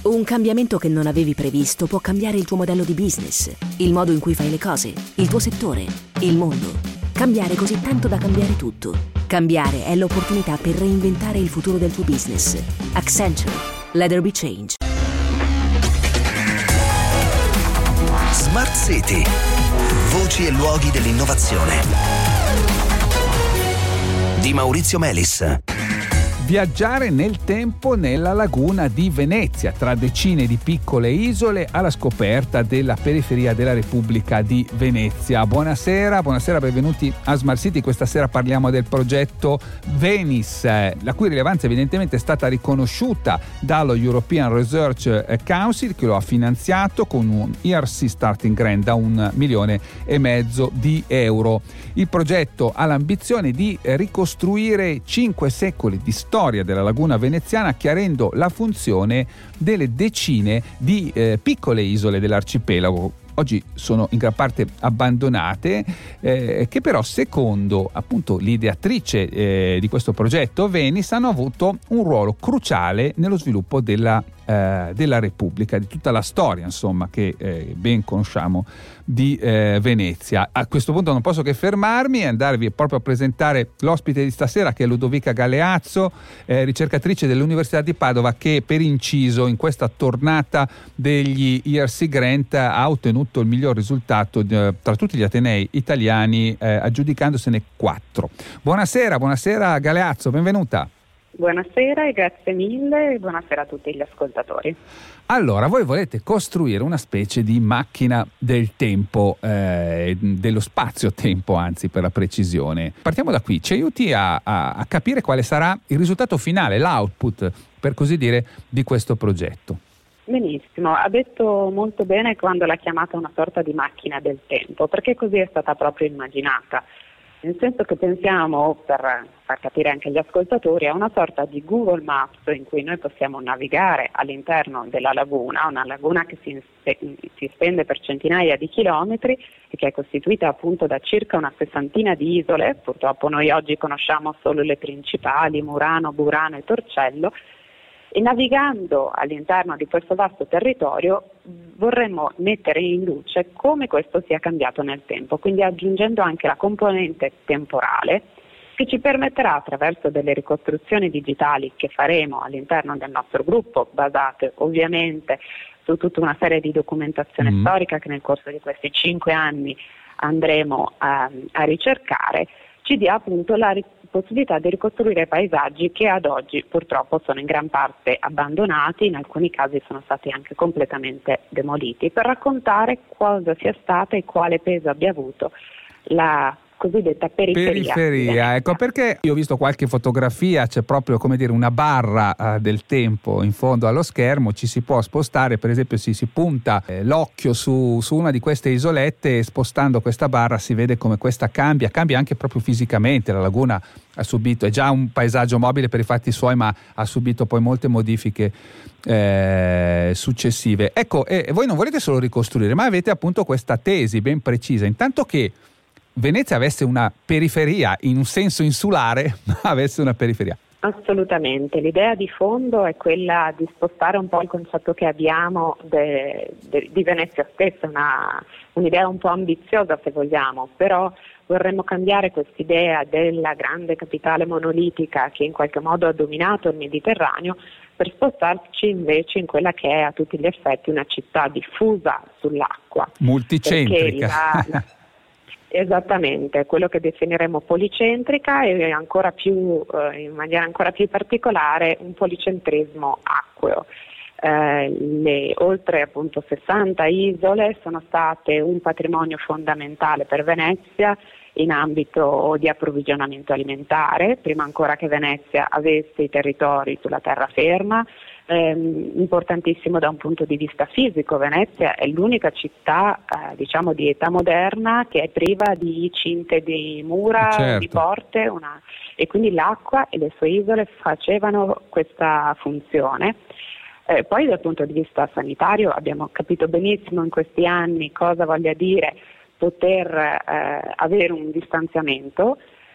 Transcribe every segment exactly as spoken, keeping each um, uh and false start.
Un cambiamento che non avevi previsto può cambiare il tuo modello di business, il modo in cui fai le cose, il tuo settore, il mondo. Cambiare così tanto da cambiare tutto. Cambiare è l'opportunità per reinventare il futuro del tuo business. Accenture. Let there be change. Smart City. Voci e luoghi dell'innovazione. Di Maurizio Melis. Viaggiare nel tempo nella laguna di Venezia, tra decine di piccole isole alla scoperta della periferia della Repubblica di Venezia. Buonasera, buonasera, benvenuti a Smart City. Questa sera parliamo del progetto Venice, la cui rilevanza evidentemente è stata riconosciuta dallo European Research Council, che lo ha finanziato con un E R C Starting Grant da un milione e mezzo di euro. Il progetto ha l'ambizione di ricostruire cinque secoli di storia della laguna veneziana, chiarendo la funzione delle decine di eh, piccole isole dell'arcipelago. Oggi sono in gran parte abbandonate, eh, che però secondo appunto l'ideatrice eh, di questo progetto Venice hanno avuto un ruolo cruciale nello sviluppo della, eh, della Repubblica, di tutta la storia insomma che eh, ben conosciamo di eh, Venezia. A questo punto non posso che fermarmi e andarvi proprio a presentare l'ospite di stasera, che è Ludovica Galeazzo, eh, ricercatrice dell'Università di Padova, che per inciso in questa tornata degli E R C Grant ha ottenuto il miglior risultato eh, tra tutti gli atenei italiani, eh, aggiudicandosene quattro. Buonasera, buonasera Galeazzo, benvenuta. Buonasera e grazie mille e buonasera a tutti gli ascoltatori. Allora, voi volete costruire una specie di macchina del tempo, eh, dello spazio-tempo anzi per la precisione. Partiamo da qui, ci aiuti a, a, a capire quale sarà il risultato finale, l'output per così dire di questo progetto. Benissimo, ha detto molto bene quando l'ha chiamata una sorta di macchina del tempo, perché così è stata proprio immaginata. Nel senso che pensiamo, per far capire anche agli ascoltatori, a una sorta di Google Maps in cui noi possiamo navigare all'interno della laguna, una laguna che si, si spende per centinaia di chilometri e che è costituita appunto da circa una sessantina di isole. Purtroppo noi oggi conosciamo solo le principali, Murano, Burano e Torcello, e navigando all'interno di questo vasto territorio vorremmo mettere in luce come questo sia cambiato nel tempo, quindi aggiungendo anche la componente temporale che ci permetterà, attraverso delle ricostruzioni digitali che faremo all'interno del nostro gruppo, basate ovviamente su tutta una serie di documentazione mm. storica che nel corso di questi cinque anni andremo a, a ricercare, ci dia appunto la possibilità di ricostruire paesaggi che ad oggi purtroppo sono in gran parte abbandonati, in alcuni casi sono stati anche completamente demoliti, per raccontare cosa sia stata e quale peso abbia avuto la cosiddetta periferia. Periferia, ecco perché io ho visto qualche fotografia, c'è proprio come dire una barra eh, del tempo in fondo allo schermo, ci si può spostare, per esempio si, si punta eh, l'occhio su, su una di queste isolette e spostando questa barra si vede come questa cambia, cambia anche proprio fisicamente. La laguna ha subito, è già un paesaggio mobile per i fatti suoi, ma ha subito poi molte modifiche eh, successive. Ecco, e voi non volete solo ricostruire, ma avete appunto questa tesi ben precisa, intanto che Venezia avesse una periferia in un senso insulare, ma avesse una periferia. Assolutamente, l'idea di fondo è quella di spostare un po' il concetto che abbiamo de, de, di Venezia stessa, una, un'idea un po' ambiziosa se vogliamo, però vorremmo cambiare quest'idea della grande capitale monolitica che in qualche modo ha dominato il Mediterraneo, per spostarci invece in quella che è a tutti gli effetti una città diffusa sull'acqua. Multicentrica. La, la, Esattamente, quello che definiremo policentrica e ancora più, eh, in maniera ancora più particolare, un policentrismo acqueo. Eh, le oltre appunto sessanta isole sono state un patrimonio fondamentale per Venezia in ambito di approvvigionamento alimentare, prima ancora che Venezia avesse i territori sulla terraferma. Ehm, importantissimo da un punto di vista fisico, Venezia è l'unica città eh, diciamo di età moderna che è priva di cinte di mura, certo. di porte, una... e quindi l'acqua e le sue isole facevano questa funzione. Eh, poi dal punto di vista sanitario abbiamo capito benissimo in questi anni cosa voglia dire poter eh, avere un distanziamento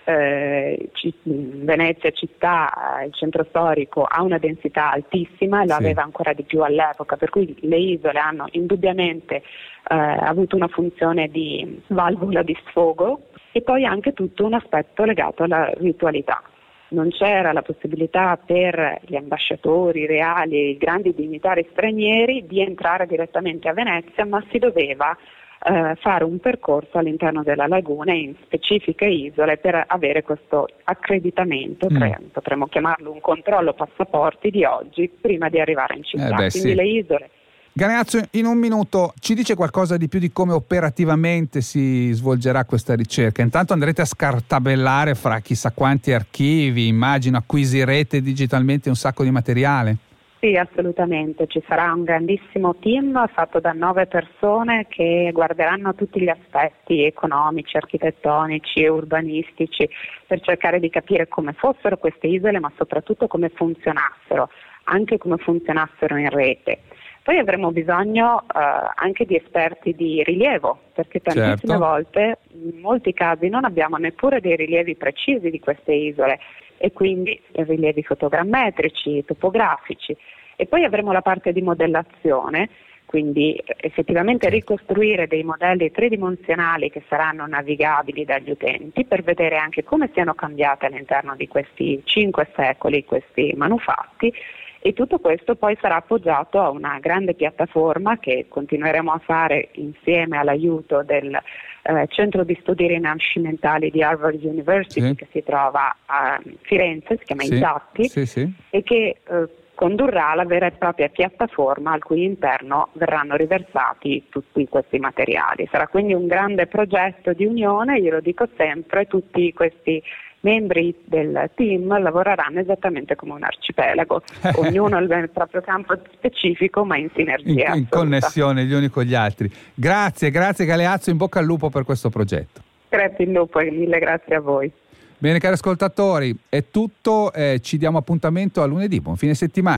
eh, c- Venezia città, il centro storico ha una densità altissima e lo Sì. aveva ancora di più all'epoca, per cui le isole hanno indubbiamente eh, avuto una funzione di valvola di sfogo e poi anche tutto un aspetto legato alla ritualità. Non c'era la possibilità per gli ambasciatori reali e i grandi dignitari stranieri di entrare direttamente a Venezia, ma si doveva eh, fare un percorso all'interno della laguna in specifiche isole per avere questo accreditamento, Mm. tre- potremmo chiamarlo un controllo passaporti di oggi, prima di arrivare in città. Eh beh, Quindi sì. le isole. Galeazzo, in un minuto ci dice qualcosa di più di come operativamente si svolgerà questa ricerca? Intanto andrete a scartabellare fra chissà quanti archivi, immagino acquisirete digitalmente un sacco di materiale. Sì, assolutamente, ci sarà un grandissimo team fatto da nove persone che guarderanno tutti gli aspetti economici, architettonici e urbanistici per cercare di capire come fossero queste isole, ma soprattutto come funzionassero, anche come funzionassero in rete. Poi avremo bisogno eh, anche di esperti di rilievo, perché tantissime Certo. volte, in molti casi, non abbiamo neppure dei rilievi precisi di queste isole e quindi rilievi fotogrammetrici, topografici. E poi avremo la parte di modellazione, quindi effettivamente ricostruire dei modelli tridimensionali che saranno navigabili dagli utenti per vedere anche come siano cambiate all'interno di questi cinque secoli questi manufatti. E tutto questo poi sarà appoggiato a una grande piattaforma che continueremo a fare insieme all'aiuto del eh, Centro di Studi Rinascimentali di Harvard University, Sì. che si trova a Firenze, si chiama Sì, Intatti, sì, sì. e che eh, condurrà la vera e propria piattaforma al cui interno verranno riversati tutti questi materiali. Sarà quindi un grande progetto di unione, io lo dico sempre, tutti questi membri del team lavoreranno esattamente come un arcipelago, ognuno nel proprio campo specifico ma in In, sinergia in assoluta. connessione gli uni con gli altri. Grazie, grazie Galeazzo, in bocca al lupo per questo progetto. Crepi il lupo e mille grazie a voi. Bene cari ascoltatori, è tutto, eh, ci diamo appuntamento a lunedì, buon fine settimana.